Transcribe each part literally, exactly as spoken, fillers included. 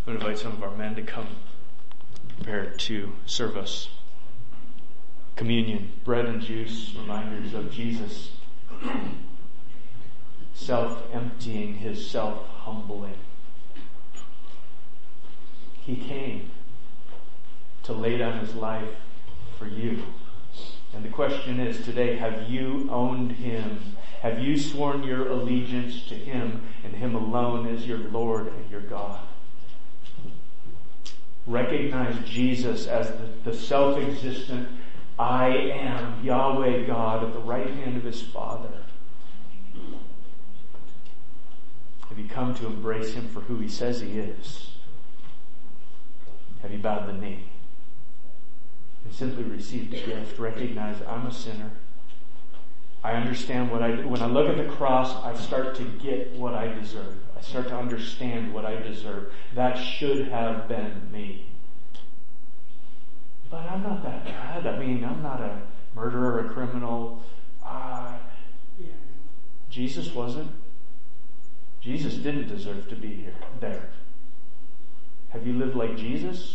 I'm going to invite some of our men to come prepared to serve us. Communion, bread and juice, reminders of Jesus self-emptying, his self-humbling. He came to lay down his life for you. And the question is today, have you owned him? Have you sworn your allegiance to him and him alone as your Lord and your God? Recognize Jesus as the, the self-existent I am Yahweh God at the right hand of his Father. Have you come to embrace him for who he says he is? Have you bowed the knee and simply received the gift? Recognize I'm a sinner. I understand what I do. When I look at the cross, I start to get what I deserve. I start to understand what I deserve. That should have been me. But I'm not that bad. I mean, I'm not a murderer, a criminal. Uh, Jesus wasn't. Jesus didn't deserve to be here, there. Have you lived like Jesus?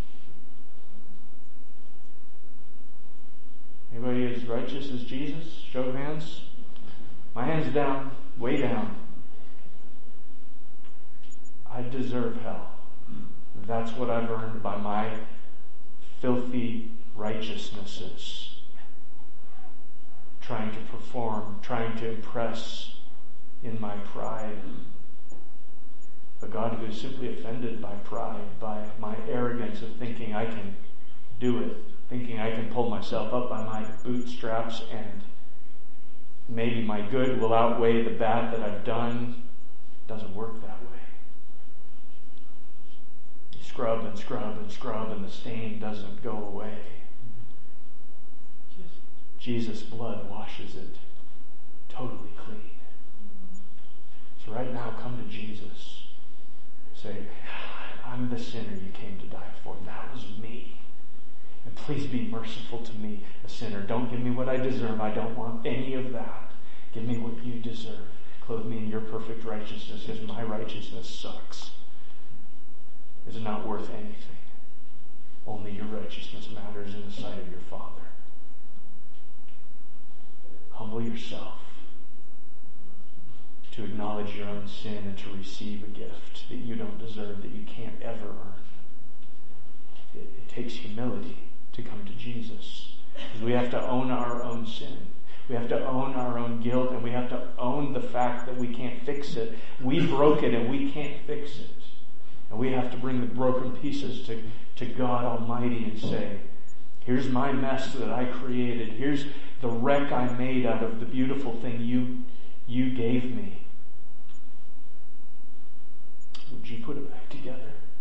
Anybody as righteous as Jesus? Show of hands. My hand's down, way down. I deserve hell. That's what I've earned by my filthy righteousnesses. Trying to perform, trying to impress in my pride. A God who is simply offended by pride, by my arrogance of thinking I can do it, thinking I can pull myself up by my bootstraps and maybe my good will outweigh the bad that I've done. It doesn't work that way. You scrub and scrub and scrub and the stain doesn't go away. Jesus' blood washes it totally clean. So right now, come to Jesus. Say, I'm the sinner you came to die for. That was me. And please be merciful to me, a sinner. Don't give me what I deserve. I don't want any of that. Give me what you deserve. Clothe me in your perfect righteousness, because my righteousness sucks. It's not worth anything. Only your righteousness matters in the sight of your Father. Humble yourself to acknowledge your own sin and to receive a gift that you don't deserve, that you can't ever earn. It, it takes humility to come to Jesus. We have to own our own sin. We have to own our own guilt, and we have to own the fact that we can't fix it. We broke it and we can't fix it. And we have to bring the broken pieces to, to God Almighty and say, here's my mess that I created. Here's the wreck I made out of the beautiful thing you, you gave me. Would you put it back together?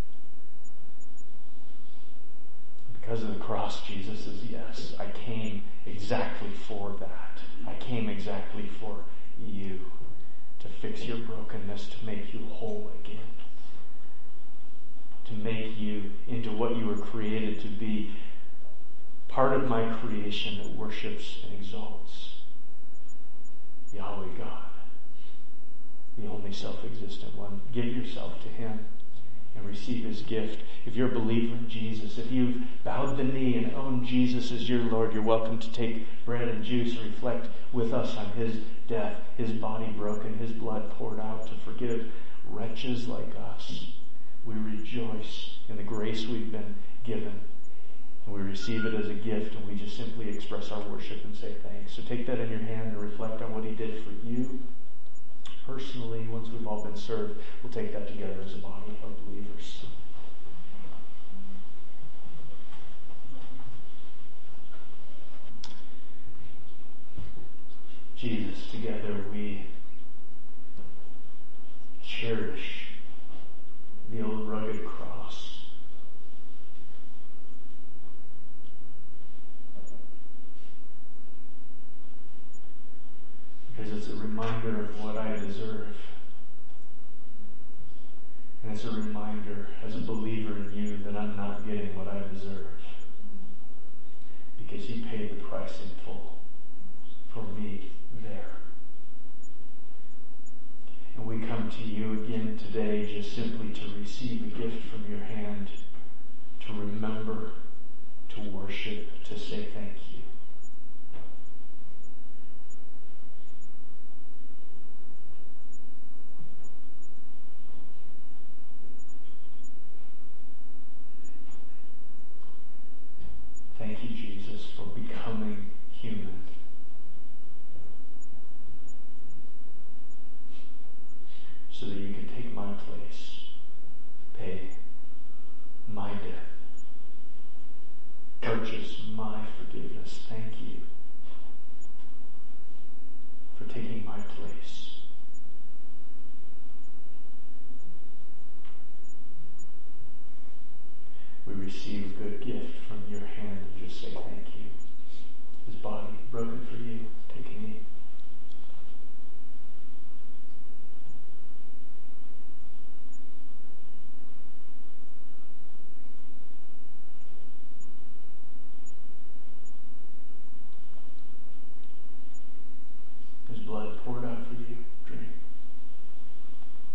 Because of the cross, Jesus says, yes, I came exactly for that. I came exactly for you, to fix your brokenness, to make you whole again, to make you into what you were created to be, part of my creation that worships and exalts Yahweh God, the only self-existent one. Give yourself to him and receive his gift. If you're a believer in Jesus, if you've bowed the knee and owned Jesus as your Lord, you're welcome to take bread and juice and reflect with us on his death, his body broken, his blood poured out to forgive wretches like us. We rejoice in the grace we've been given. And we receive it as a gift, and we just simply express our worship and say thanks. So take that in your hand and reflect on what he did for you. Personally, once we've all been served, we'll take that together as a body of believers. Jesus, together we cherish the old rugged cross. Because it's a reminder of what I deserve. And it's a reminder as a believer in you that I'm not getting what I deserve. Because you paid the price in full for me there. And we come to you again today just simply to receive a gift from your worship to say thank you. Thank you, Jesus, for becoming human. So that you can take my place, pay my debt, purchase my forgiveness. Thank you for taking my place. We receive a good gift from your hand and just say thank you. His body broken for you. Take and eat. His blood poured out for you.